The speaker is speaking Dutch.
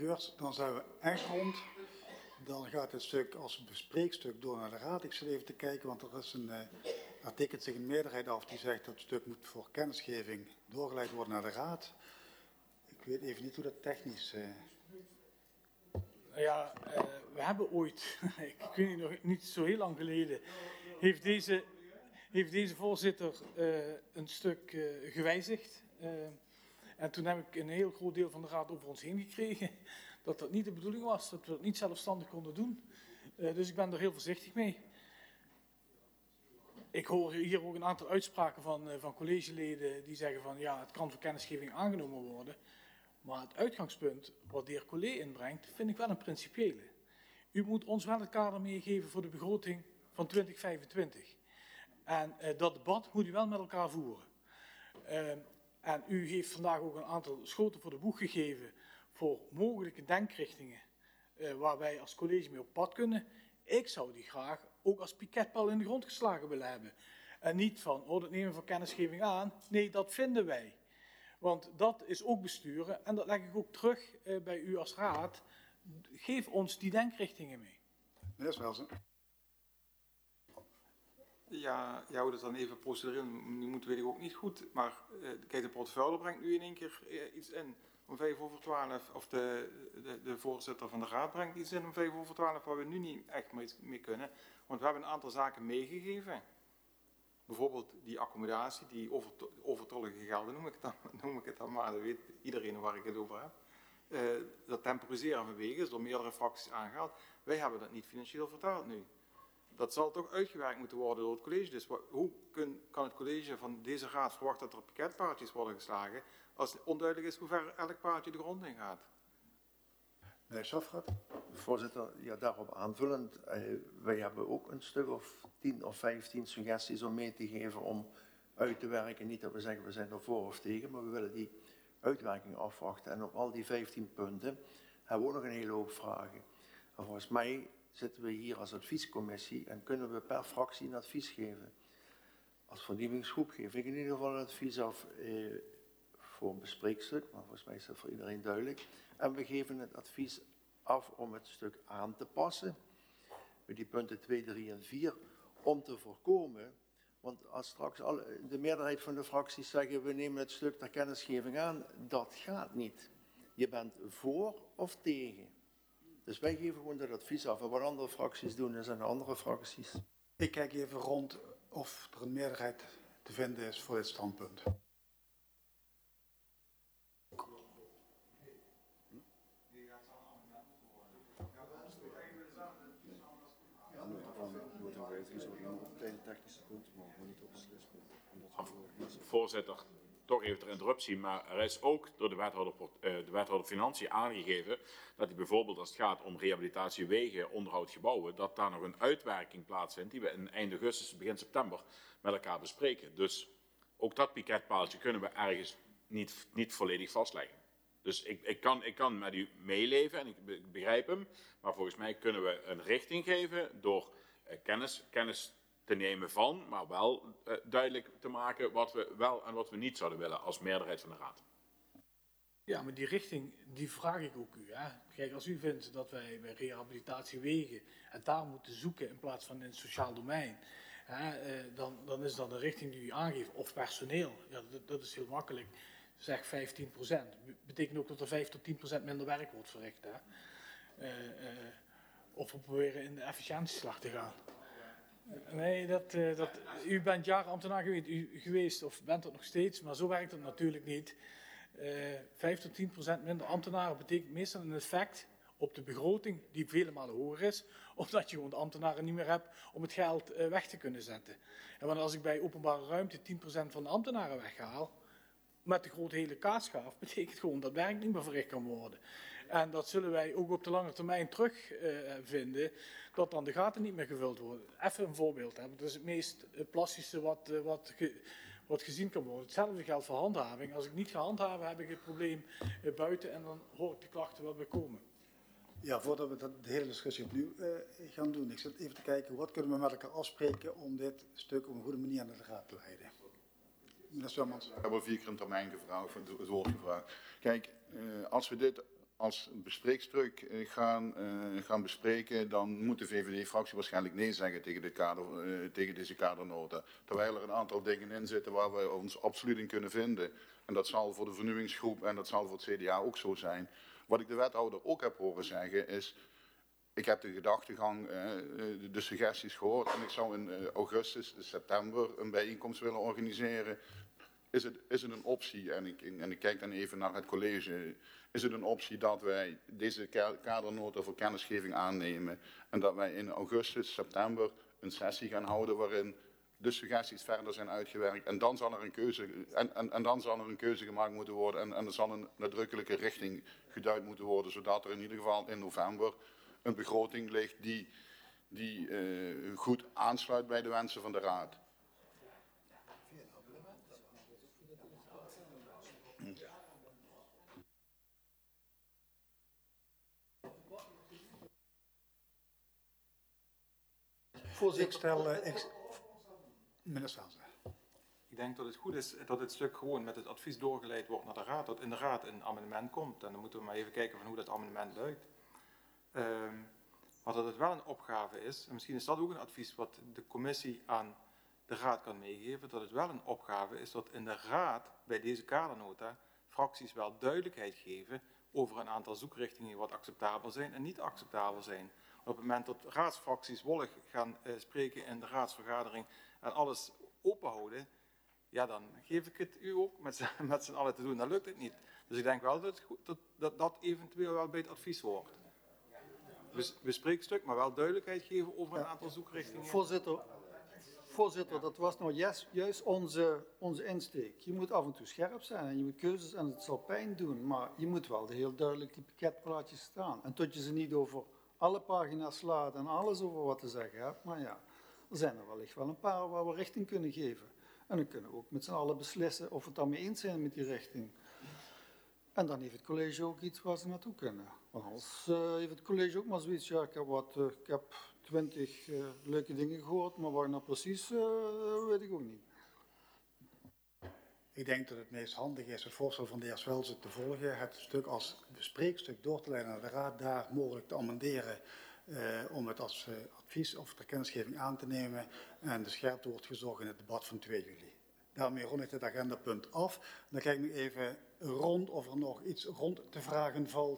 Geurt, dan zijn we echt rond. Dan gaat het stuk als bespreekstuk door naar de raad. Ik zit even te kijken, want er tekent zich een meerderheid af die zegt dat het stuk moet voor kennisgeving doorgeleid worden naar de raad. Ik weet even niet hoe dat technisch... Ja, we hebben ooit, ik weet niet, nog niet zo heel lang geleden, heeft deze voorzitter een stuk gewijzigd. En toen heb ik een heel groot deel van de raad over ons heen gekregen dat dat niet de bedoeling was, dat we dat niet zelfstandig konden doen. Dus ik ben er heel voorzichtig mee. Ik hoor hier ook een aantal uitspraken van collegeleden die zeggen van ja, het kan voor kennisgeving aangenomen worden. Maar het uitgangspunt wat de heer Collé inbrengt, vind ik wel een principiële. U moet ons wel het kader meegeven voor de begroting van 2025. En dat debat moet u wel met elkaar voeren. En u heeft vandaag ook een aantal schoten voor de boeg gegeven voor mogelijke denkrichtingen waar wij als college mee op pad kunnen. Ik zou die graag ook als piketpal in de grond geslagen willen hebben. En niet van, dat nemen we voor kennisgeving aan. Nee, dat vinden wij. Want dat is ook besturen en dat leg ik ook terug bij u als raad. Geef ons die denkrichtingen mee. Meneer Swelsen. Ja, hoe dat dan even procedureel moet, weet ik ook niet goed. Maar kijk, de portefeuille brengt nu in één keer iets in om 11:55. Of de voorzitter van de raad brengt iets in om 11:55 waar we nu niet echt mee kunnen. Want we hebben een aantal zaken meegegeven. Bijvoorbeeld die accommodatie, die overtollige gelden noem ik het dan maar. Dat weet iedereen waar ik het over heb. Dat temporiseren van wegen is door meerdere fracties aangehaald. Wij hebben dat niet financieel vertaald nu. Dat zal toch uitgewerkt moeten worden door het college. Dus hoe kan het college van deze raad verwachten dat er piketpaardjes worden geslagen als het onduidelijk is hoe ver elk paardje de grond in gaat? Meneer Schafrat. Voorzitter, ja, daarop aanvullend. Wij hebben ook een stuk of 10 of 15 suggesties om mee te geven om uit te werken. Niet dat we zeggen we zijn er voor of tegen, maar we willen die uitwerking afwachten. En op al die 15 punten hebben we ook nog een hele hoop vragen. En volgens mij zitten we hier als adviescommissie en kunnen we per fractie een advies geven. Als vernieuwingsgroep geef ik in ieder geval een advies af voor een bespreekstuk, maar volgens mij is dat voor iedereen duidelijk. En we geven het advies af om het stuk aan te passen, bij die punten 2, 3 en 4, om te voorkomen, want als straks de meerderheid van de fracties zeggen we nemen het stuk ter kennisgeving aan, dat gaat niet. Je bent voor of tegen. Dus wij geven gewoon dat advies af. En wat andere fracties doen, dat zijn andere fracties. Ik kijk even rond of er een meerderheid te vinden is voor dit standpunt. Voorzitter, toch even ter interruptie, maar er is ook door de wethouder Financiën aangegeven dat hij bijvoorbeeld als het gaat om rehabilitatie wegen, onderhoud gebouwen, dat daar nog een uitwerking plaatsvindt die we in eind augustus, begin september met elkaar bespreken. Dus ook dat piketpaaltje kunnen we ergens niet volledig vastleggen. Dus ik kan met u meeleven en ik begrijp hem, maar volgens mij kunnen we een richting geven door kennis te nemen van, maar wel duidelijk te maken wat we wel en wat we niet zouden willen als meerderheid van de raad. Ja, maar die richting, die vraag ik ook u. Hè. Kijk, als u vindt dat wij bij rehabilitatie wegen het daar moeten zoeken in plaats van in het sociaal domein, dan is dat een richting die u aangeeft. Of personeel, ja, dat is heel makkelijk. Zeg 15%. Betekent ook dat er 5 tot 10% minder werk wordt verricht. Hè. Of we proberen in de efficiëntieslag te gaan. Nee, u bent jaren ambtenaar geweest of bent dat nog steeds, maar zo werkt het natuurlijk niet. 5 tot 10% minder ambtenaren betekent meestal een effect op de begroting die vele malen hoger is, omdat je gewoon de ambtenaren niet meer hebt om het geld weg te kunnen zetten. En want als ik bij openbare ruimte 10% van de ambtenaren weghaal, met de grote hele kaasschaaf, betekent gewoon dat werk niet meer verricht kan worden. En dat zullen wij ook op de lange termijn terugvinden, dat dan de gaten niet meer gevuld worden. Even een voorbeeld, hè, want dat is het meest plastische wat gezien kan worden. Hetzelfde geldt voor handhaving. Als ik niet ga handhaven, heb ik het probleem buiten en dan hoor ik de klachten wel weer komen. Ja, voordat we de hele discussie opnieuw gaan doen, ik zit even te kijken, wat kunnen we met elkaar afspreken om dit stuk op een goede manier naar de raad te leiden. Meneer Swammans. Ik heb al 4 keer een termijn gevraagd, het woord gevraagd. Kijk, als als bespreekstuk gaan bespreken, dan moet de VVD-fractie waarschijnlijk nee zeggen tegen deze kadernota. Terwijl er een aantal dingen in zitten waar we ons absoluut in kunnen vinden. En dat zal voor de vernieuwingsgroep en dat zal voor het CDA ook zo zijn. Wat ik de wethouder ook heb horen zeggen is, ik heb de gedachtegang, de suggesties gehoord en ik zou in augustus, september een bijeenkomst willen organiseren. Is het een optie, en ik kijk dan even naar het college, is het een optie dat wij deze kadernota voor kennisgeving aannemen en dat wij in augustus, september een sessie gaan houden waarin de suggesties verder zijn uitgewerkt en dan zal er een keuze, gemaakt moeten worden en er zal een nadrukkelijke richting geduid moeten worden, zodat er in ieder geval in november een begroting ligt die goed aansluit bij de wensen van de Raad. Voorzitter, meneer Staats. Ik denk dat het goed is dat dit stuk gewoon met het advies doorgeleid wordt naar de Raad, dat in de Raad een amendement komt. En dan moeten we maar even kijken van hoe dat amendement luidt. Maar dat het wel een opgave is, en misschien is dat ook een advies wat de commissie aan de Raad kan meegeven, dat het wel een opgave is dat in de Raad bij deze kadernota fracties wel duidelijkheid geven over een aantal zoekrichtingen wat acceptabel zijn en niet acceptabel zijn. Op het moment dat raadsfracties wollig gaan spreken in de raadsvergadering en alles openhouden, ja, dan geef ik het u ook met z'n allen te doen. Dan lukt het niet. Dus ik denk wel dat eventueel wel bij het advies hoort. Bespreekstuk, maar wel duidelijkheid geven over een aantal zoekrichtingen. Voorzitter, dat was nou juist onze insteek. Je moet af en toe scherp zijn en je moet keuzes en het zal pijn doen, maar je moet wel heel duidelijk die pakketplaatjes staan. En tot je ze niet over alle pagina's slaat en alles over wat te zeggen hebt, maar ja, er zijn er wellicht wel een paar waar we richting kunnen geven. En dan kunnen we ook met z'n allen beslissen of we het daarmee eens zijn met die richting. En dan heeft het college ook iets waar ze naartoe kunnen. Want anders heeft het college ook maar zoiets, ja, ik heb 20 leuke dingen gehoord, maar waar nou precies, weet ik ook niet. Ik denk dat het meest handig is het voorstel van de heer Swelsen te volgen. Het stuk als bespreekstuk door te leiden naar de Raad, daar mogelijk te amenderen om het als advies of ter kennisgeving aan te nemen. En de scherpte wordt gezocht in het debat van 2 juli. Daarmee rond ik het agendapunt af. Dan kijk ik nu even rond of er nog iets rond te vragen valt